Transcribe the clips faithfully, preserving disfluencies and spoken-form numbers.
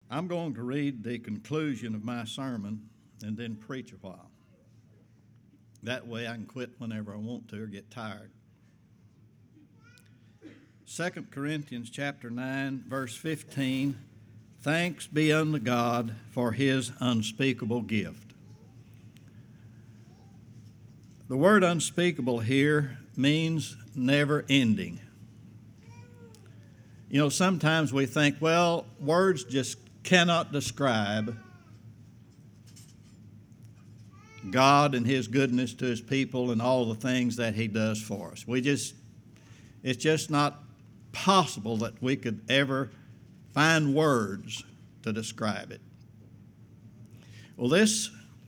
I'm going to read the conclusion of my sermon and then preach a while. That way I can quit whenever I want to or get tired. Second Corinthians chapter nine, verse fifteen, thanks be unto God for his unspeakable gift. The word unspeakable here means never ending. You know, sometimes we think, well, words just cannot describe God and his goodness to his people and all the things that he does for us. We just, it's just not possible that we could ever find words to describe it. Well, this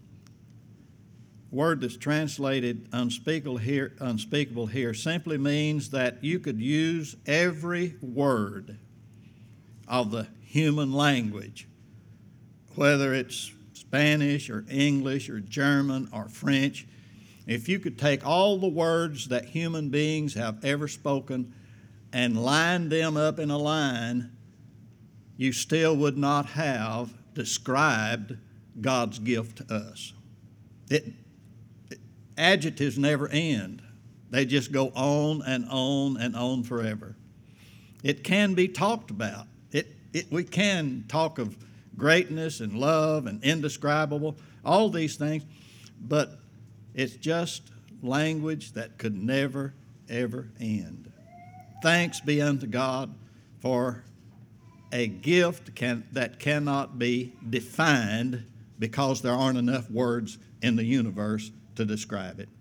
word that's translated unspeakable here, unspeakable here simply means that you could use every word of the human language, whether it's Spanish or English or German or French. If you could take all the words that human beings have ever spoken and line them up in a line, you still would not have described God's gift to us. It, it, adjectives never end. They just go on and on and on forever. It can be talked about. It, it, we can talk of greatness and love and indescribable, all these things, but it's just language that could never, ever end. Thanks be unto God for a gift can, that cannot be defined because there aren't enough words in the universe to describe it.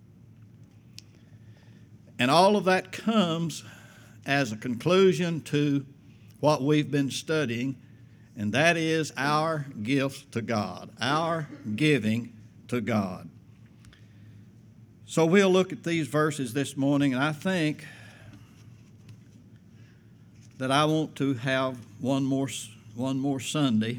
And all of that comes as a conclusion to what we've been studying, and that is our gift to God, our giving to God. So we'll look at these verses this morning, and I think that I want to have one more, one more Sunday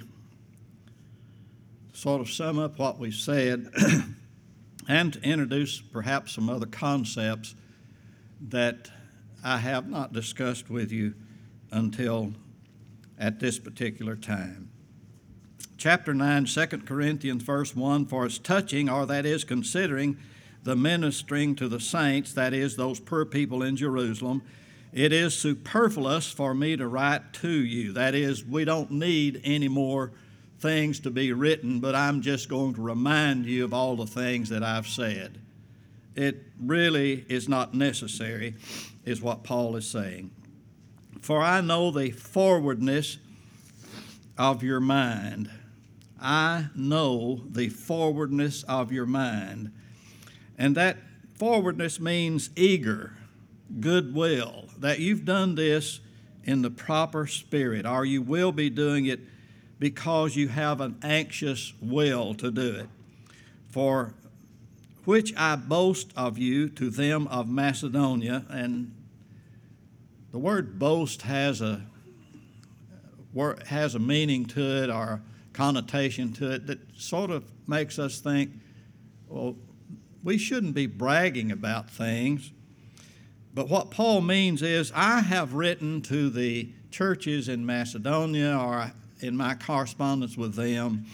to sort of sum up what we've said and to introduce perhaps some other concepts that I have not discussed with you until at this particular time. Chapter nine, Second Corinthians, verse one, for as touching, or that is considering the ministering to the saints, that is, those poor people in Jerusalem, it is superfluous for me to write to you. That is, we don't need any more things to be written, but I'm just going to remind you of all the things that I've said. It really is not necessary, is what Paul is saying. For I know the forwardness of your mind. I know the forwardness of your mind. And that forwardness means eager, goodwill, that you've done this in the proper spirit, or you will be doing it because you have an anxious will to do it. For which I boast of you to them of Macedonia. And the word boast has a has a meaning to it or a connotation to it that sort of makes us think, well, we shouldn't be bragging about things. But what Paul means is, I have written to the churches in Macedonia or in my correspondence with them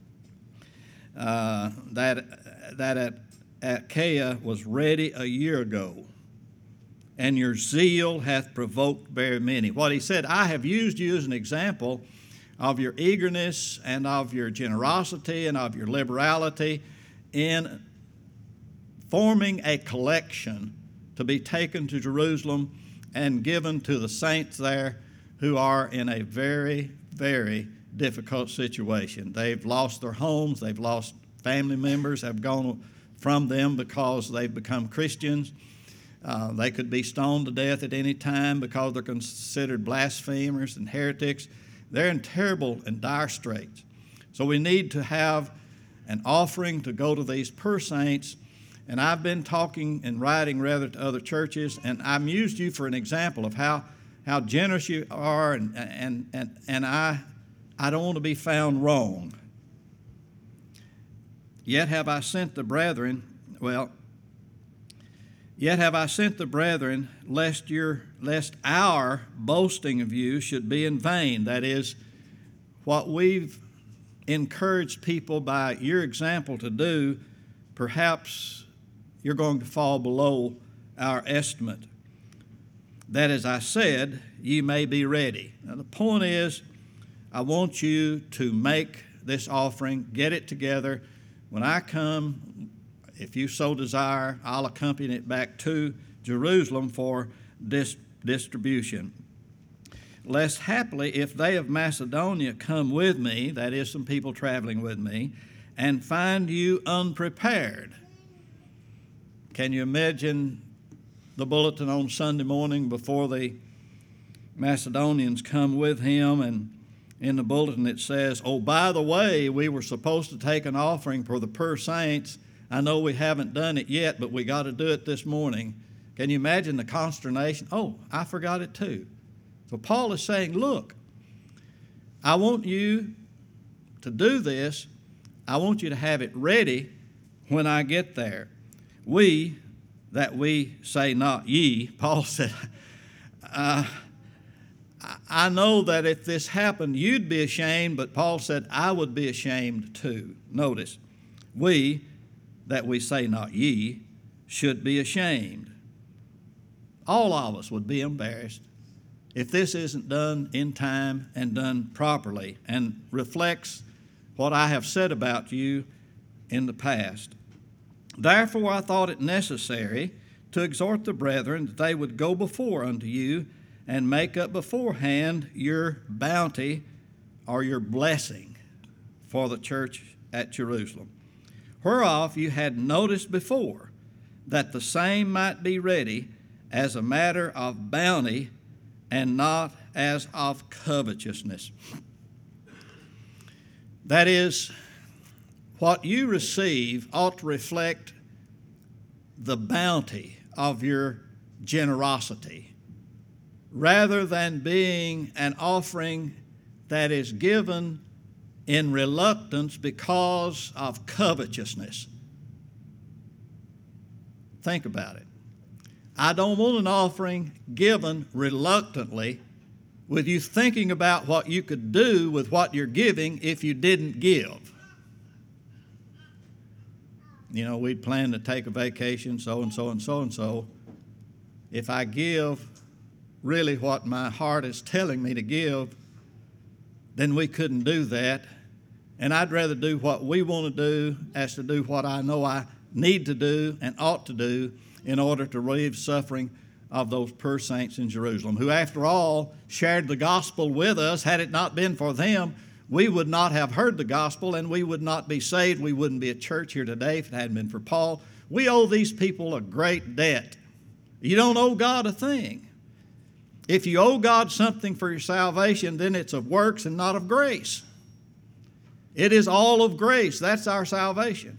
uh, that, that at Achaia was ready a year ago, and your zeal hath provoked very many. What he said, I have used you as an example of your eagerness and of your generosity and of your liberality in forming a collection to be taken to Jerusalem and given to the saints there who are in a very, very difficult situation. They've lost their homes, they've lost family members, have gone from them because they've become Christians. Uh, they could be stoned to death at any time because they're considered blasphemers and heretics. They're in terrible and dire straits. So we need to have an offering to go to these poor saints. And I've been talking and writing rather to other churches, and I've used you for an example of how, how generous you are, and, and, and, and I, I don't want to be found wrong. Yet have I sent the brethren, well, Yet have I sent the brethren, lest your lest our boasting of you should be in vain. That is, what we've encouraged people by your example to do, perhaps you're going to fall below our estimate. That, as I said, you may be ready. Now, the point is, I want you to make this offering, get it together. When I come, if you so desire, I'll accompany it back to Jerusalem for dis- distribution. Lest happily, if they of Macedonia come with me, that is, some people traveling with me, and find you unprepared. Can you imagine the bulletin on Sunday morning before the Macedonians come with him, and in the bulletin it says, oh, by the way, we were supposed to take an offering for the poor saints. I know we haven't done it yet, but we got to do it this morning. Can you imagine the consternation? Oh, I forgot it too. So Paul is saying, look, I want you to do this. I want you to have it ready when I get there. We, that we say not ye, Paul said, uh, I know that if this happened, you'd be ashamed, but Paul said, I would be ashamed too. Notice, we, that we say not ye, should be ashamed. All of us would be embarrassed if this isn't done in time and done properly and reflects what I have said about you in the past. Therefore I thought it necessary to exhort the brethren that they would go before unto you and make up beforehand your bounty or your blessing for the church at Jerusalem, whereof you had noticed before, that the same might be ready as a matter of bounty and not as of covetousness. That is, what you receive ought to reflect the bounty of your generosity, rather than being an offering that is given in reluctance because of covetousness. Think about it. I don't want an offering given reluctantly with you thinking about what you could do with what you're giving if you didn't give. You know, we'd planned to take a vacation, so-and-so and so-and-so. If I give really what my heart is telling me to give, then we couldn't do that. And I'd rather do what we want to do as to do what I know I need to do and ought to do in order to relieve suffering of those poor saints in Jerusalem, who, after all, shared the gospel with us. Had it not been for them, we would not have heard the gospel, and we would not be saved. We wouldn't be a church here today if it hadn't been for Paul. We owe these people a great debt. You don't owe God a thing. If you owe God something for your salvation, then it's of works and not of grace. It is all of grace. That's our salvation.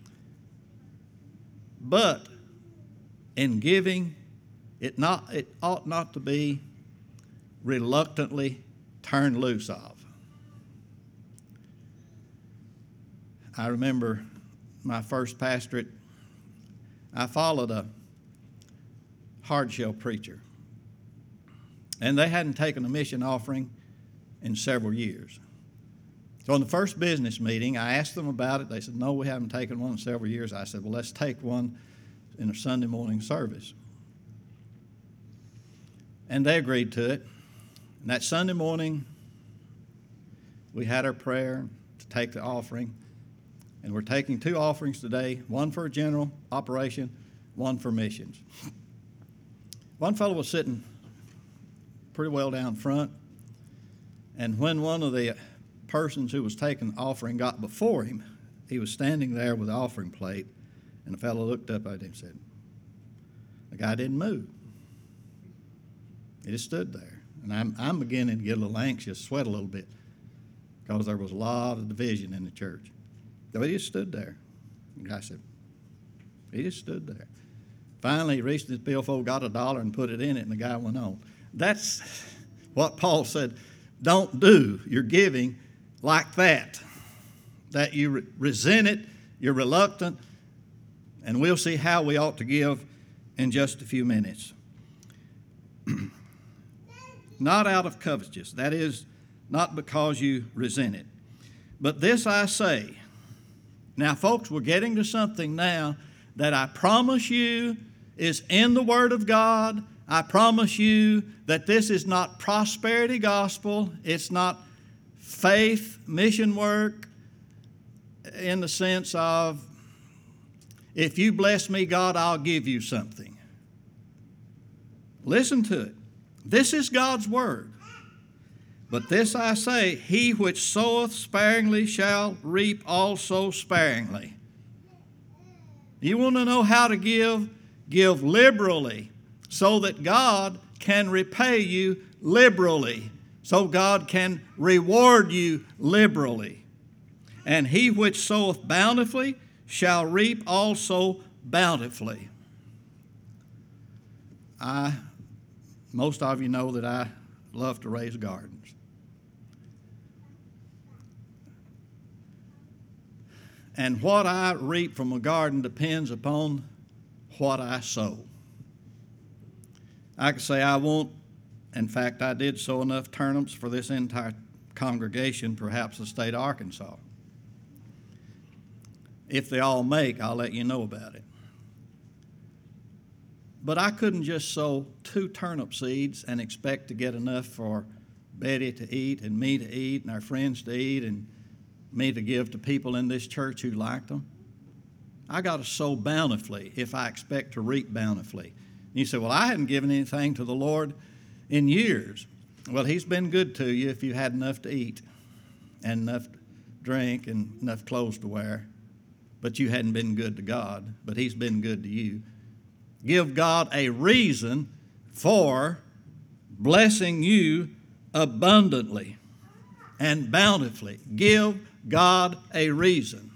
But in giving, it not it ought not to be reluctantly turned loose of. I remember my first pastorate, I followed a hard shell preacher, and they hadn't taken a mission offering in several years. So in the first business meeting, I asked them about it. They said, no, we haven't taken one in several years. I said, well, let's take one in a Sunday morning service. And they agreed to it. And that Sunday morning, we had our prayer to take the offering. And we're taking two offerings today, one for a general operation, one for missions. One fellow was sitting pretty well down front, and when one of the persons who was taking the offering got before him, he was standing there with the offering plate, and the fellow looked up at him and said, the guy didn't move. He just stood there. And I'm, I'm beginning to get a little anxious, sweat a little bit, because there was a lot of division in the church. So he just stood there. The guy said, he just stood there. Finally, he reached his billfold, got a dollar, and put it in it, and the guy went on. That's what Paul said. Don't do your giving like that, that you re- resent it, you're reluctant, and we'll see how we ought to give in just a few minutes. Not out of covetousness, that is, not because you resent it. But this I say. Now, folks, we're getting to something now that I promise you is in the Word of God. I promise you that this is not prosperity gospel. It's not faith mission work in the sense of, if you bless me, God, I'll give you something. Listen to it. This is God's Word. But this I say, he which soweth sparingly shall reap also sparingly. You want to know how to give? Give liberally, so that God can repay you liberally, so God can reward you liberally. And he which soweth bountifully shall reap also bountifully. I, most of you know that I love to raise gardens. And what I reap from a garden depends upon what I sow. I could say I won't, in fact, I did sow enough turnips for this entire congregation, perhaps the state of Arkansas. If they all make, I'll let you know about it. But I couldn't just sow two turnip seeds and expect to get enough for Betty to eat and me to eat and our friends to eat and me to give to people in this church who liked them. I got to sow bountifully if I expect to reap bountifully. And you say, well, I hadn't given anything to the Lord in years. Well, he's been good to you if you had enough to eat and enough to drink and enough clothes to wear. But you hadn't been good to God, but he's been good to you. Give God a reason for blessing you abundantly and bountifully. Give God a reason.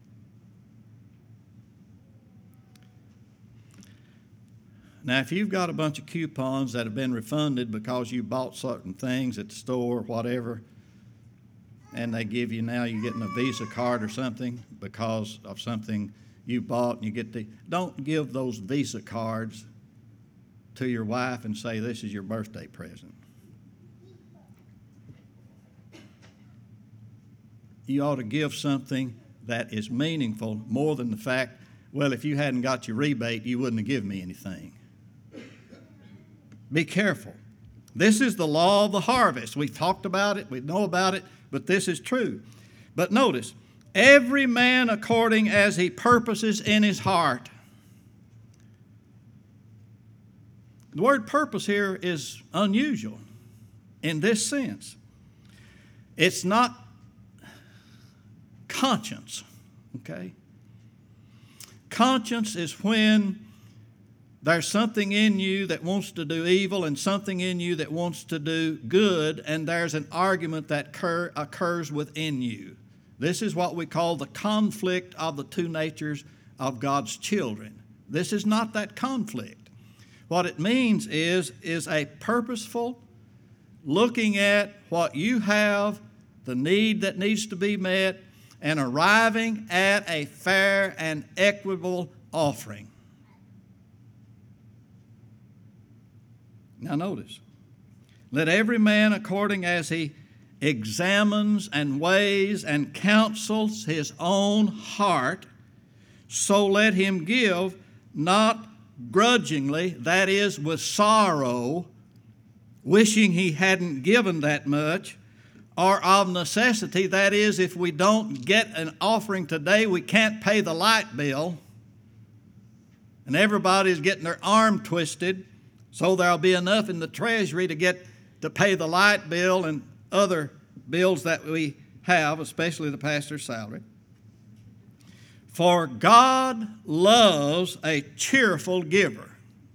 Now, if you've got a bunch of coupons that have been refunded because you bought certain things at the store or whatever, and they give you now, you're getting a Visa card or something because of something you bought, and you get the, don't give those Visa cards to your wife and say, this is your birthday present. You ought to give something that is meaningful more than the fact, well, if you hadn't got your rebate, you wouldn't have given me anything. Be careful. This is the law of the harvest. We've talked about it, we know about it, but this is true. But notice, every man according as he purposes in his heart. The word purpose here is unusual in this sense. It's not conscience, okay? Conscience is when there's something in you that wants to do evil and something in you that wants to do good, and there's an argument that occur, occurs within you. This is what we call the conflict of the two natures of God's children. This is not that conflict. What it means is, is a purposeful looking at what you have, the need that needs to be met, and arriving at a fair and equitable offering. Now notice, let every man according as he examines and weighs and counsels his own heart, so let him give, not grudgingly, that is, with sorrow, wishing he hadn't given that much, or of necessity, that is, if we don't get an offering today, we can't pay the light bill, and everybody's getting their arm twisted, so there'll be enough in the treasury to get to pay the light bill and other bills that we have, especially the pastor's salary. For God loves a cheerful giver.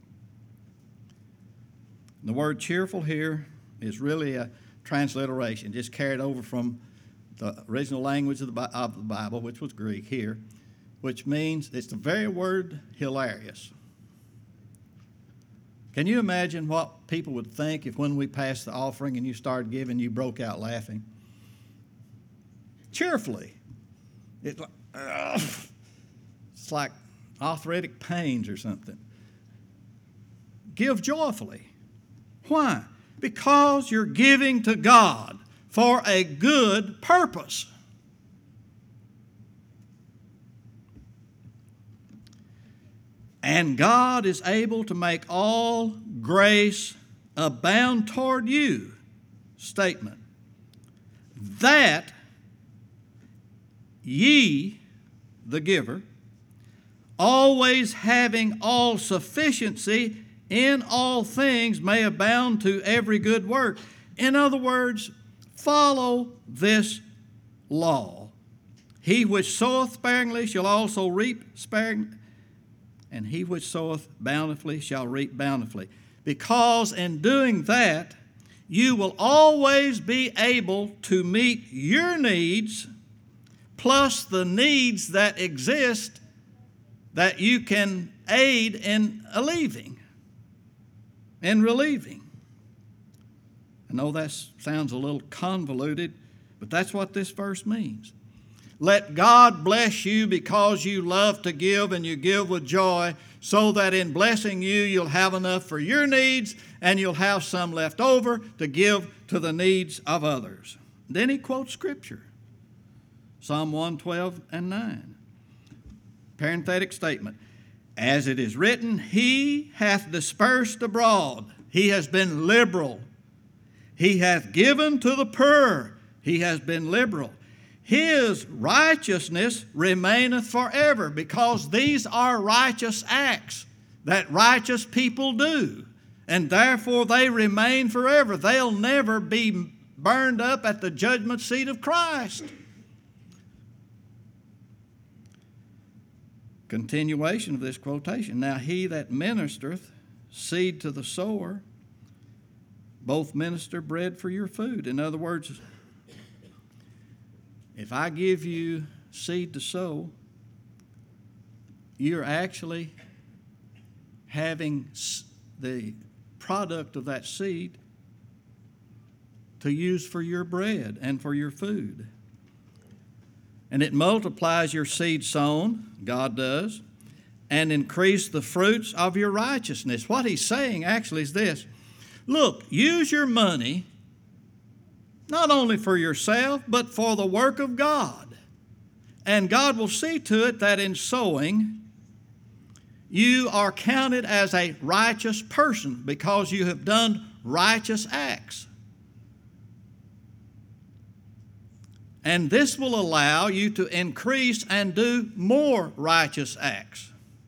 The word cheerful here is really a transliteration, just carried over from the original language of the, of the Bible, which was Greek here, which means it's the very word hilarious. Can you imagine what people would think if when we passed the offering and you started giving, you broke out laughing? Cheerfully. It's like, ugh, it's like arthritic pains or something. Give joyfully. Why? Because you're giving to God for a good purpose. And God is able to make all grace abound toward you. Statement. That ye, the giver, always having all sufficiency in all things, may abound to every good work. In other words, follow this law. He which soweth sparingly shall also reap sparingly, and he which soweth bountifully shall reap bountifully. Because in doing that, you will always be able to meet your needs plus the needs that exist that you can aid in alleviating, in relieving. I know that sounds a little convoluted, but that's what this verse means. Let God bless you because you love to give and you give with joy, so that in blessing you, you'll have enough for your needs and you'll have some left over to give to the needs of others. Then he quotes Scripture, Psalm one twelve and nine. Parenthetic statement. As it is written, he hath dispersed abroad. He has been liberal. He hath given to the poor. He has been liberal. His righteousness remaineth forever, because these are righteous acts that righteous people do, and therefore they remain forever. They'll never be burned up at the judgment seat of Christ. Continuation of this quotation. Now he that ministereth seed to the sower, both minister bread for your food. In other words, if I give you seed to sow, you're actually having the product of that seed to use for your bread and for your food. And it multiplies your seed sown, God does, and increase the fruits of your righteousness. What he's saying actually is this. Look, use your money not only for yourself, but for the work of God. And God will see to it that in sowing, you are counted as a righteous person because you have done righteous acts. And this will allow you to increase and do more righteous acts.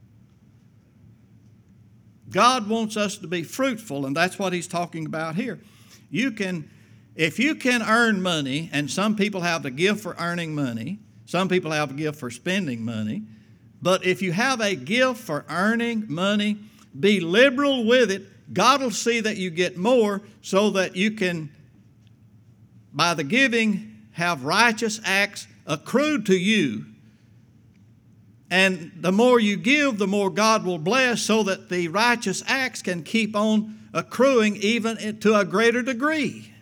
God wants us to be fruitful, and that's what he's talking about here. You can, if you can earn money, and some people have to give for earning money, some people have to give for spending money, but if you have a gift for earning money, be liberal with it. God will see that you get more so that you can, by the giving, have righteous acts accrued to you. And the more you give, the more God will bless, so that the righteous acts can keep on accruing even to a greater degree.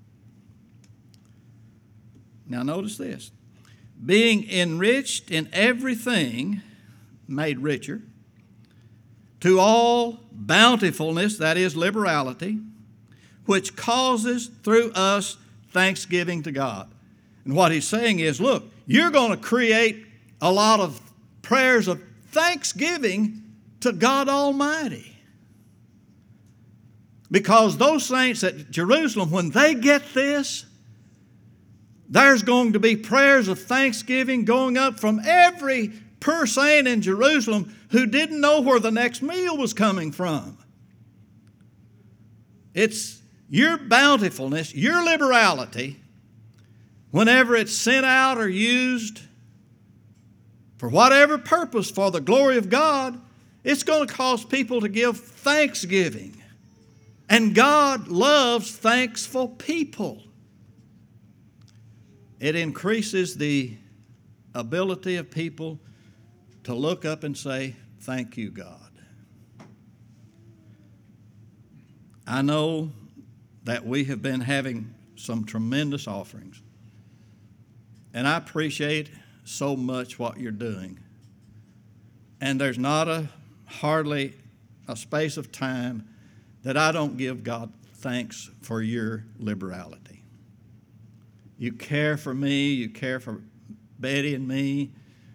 Now notice this. Being enriched in everything, made richer, to all bountifulness, that is liberality, which causes through us thanksgiving to God. And what he's saying is, look, you're going to create a lot of prayers of thanksgiving to God Almighty. Because those saints at Jerusalem, when they get this, there's going to be prayers of thanksgiving going up from every poor saint in Jerusalem who didn't know where the next meal was coming from. It's your bountifulness, your liberality, whenever it's sent out or used for whatever purpose for the glory of God, it's going to cause people to give thanksgiving. And God loves thankful people. It increases the ability of people to look up and say, "Thank you, God." I know that we have been having some tremendous offerings. And I appreciate so much what you're doing. And there's not a hardly a space of time that I don't give God thanks for your liberality. You care for me. You care for Betty and me.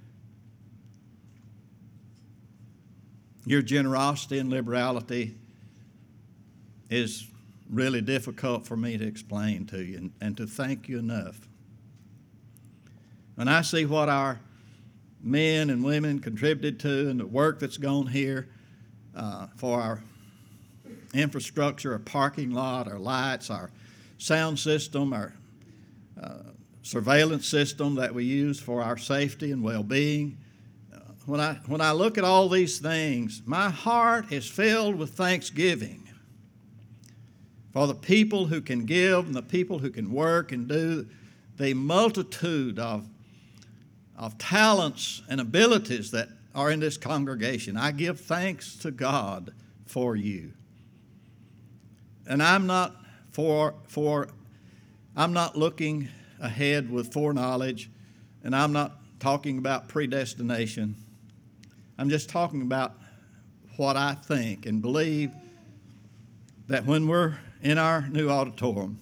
Your generosity and liberality is really difficult for me to explain to you and, and to thank you enough. When I see what our men and women contributed to and the work that's gone here uh, for our infrastructure, our parking lot, our lights, our sound system, our uh, surveillance system that we use for our safety and well-being. Uh, when I, when I look at all these things, my heart is filled with thanksgiving for the people who can give and the people who can work and do the multitude of, of talents and abilities that are in this congregation. I give thanks to God for you. And I'm not for, for I'm not looking ahead with foreknowledge, and I'm not talking about predestination. I'm just talking about what I think and believe that when we're in our new auditorium,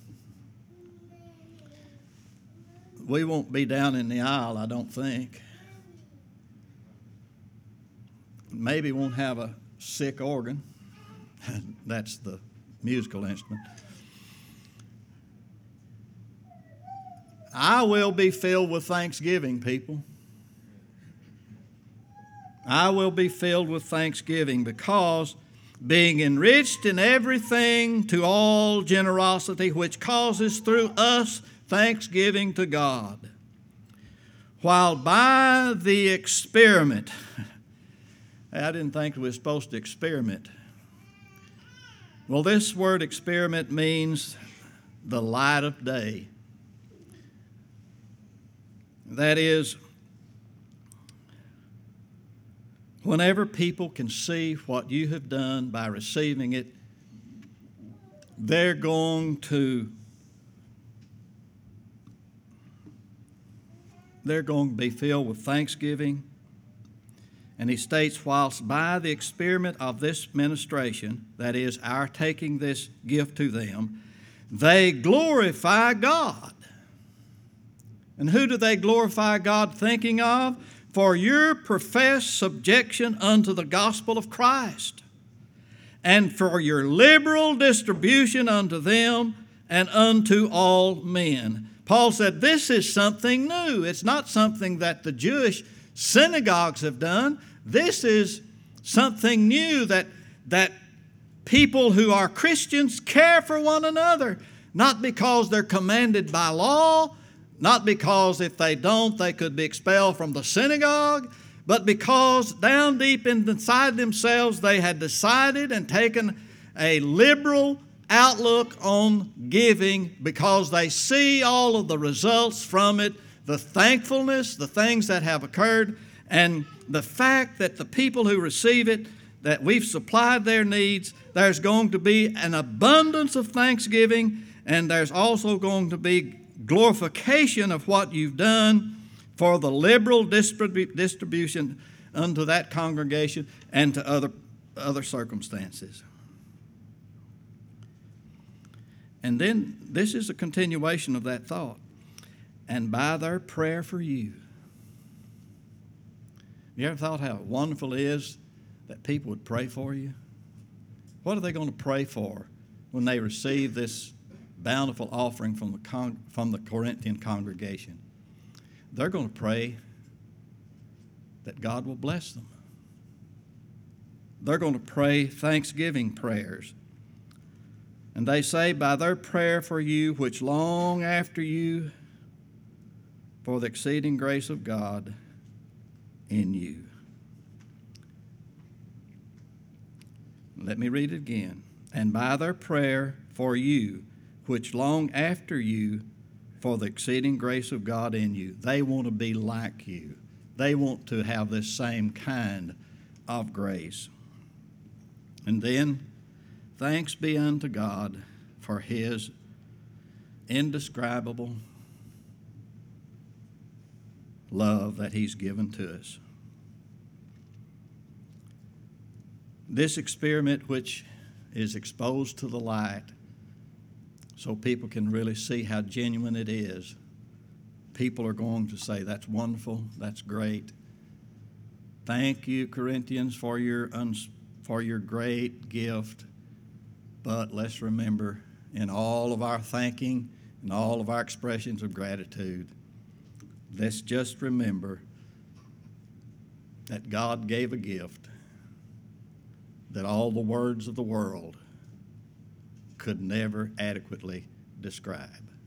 we won't be down in the aisle, I don't think. Maybe won't have a sick organ. That's the musical instrument. I will be filled with thanksgiving, people. I will be filled with thanksgiving because being enriched in everything to all generosity, which causes through us thanksgiving to God, while by the experiment, I didn't think we were supposed to experiment. Well, this word experiment means the light of day. That is, whenever people can see what you have done by receiving it, they're going to they're going to be filled with thanksgiving. And he states, whilst by the experiment of this ministration, that is, our taking this gift to them, they glorify God. And who do they glorify God thinking of? For your professed subjection unto the gospel of Christ, and for your liberal distribution unto them and unto all men. Paul said this is something new. It's not something that the Jewish synagogues have done. This is something new that, that people who are Christians care for one another, not because they're commanded by law, not because if they don't, they could be expelled from the synagogue, but because down deep inside themselves, they had decided and taken a liberal outlook on giving because they see all of the results from it, the thankfulness, the things that have occurred, and the fact that the people who receive it, that we've supplied their needs, there's going to be an abundance of thanksgiving, and there's also going to be glorification of what you've done for the liberal distribu- distribution unto that congregation and to other, other circumstances. And then this is a continuation of that thought. And by their prayer for you. You ever thought how wonderful it is that people would pray for you? What are they going to pray for when they receive this bountiful offering from the con- from the Corinthian congregation? They're going to pray that God will bless them. They're going to pray thanksgiving prayers. And they say, by their prayer for you, which long after you, for the exceeding grace of God in you. Let me read it again. And by their prayer for you, which long after you, for the exceeding grace of God in you. They want to be like you. They want to have this same kind of grace. And then, thanks be unto God for his indescribable love that he's given to us. This experiment, which is exposed to the light so people can really see how genuine it is, people are going to say, that's wonderful, that's great. Thank you, Corinthians, for your, uns- for your great gift. But let's remember, in all of our thanking and all of our expressions of gratitude, let's just remember that God gave a gift that all the words of the world could never adequately describe.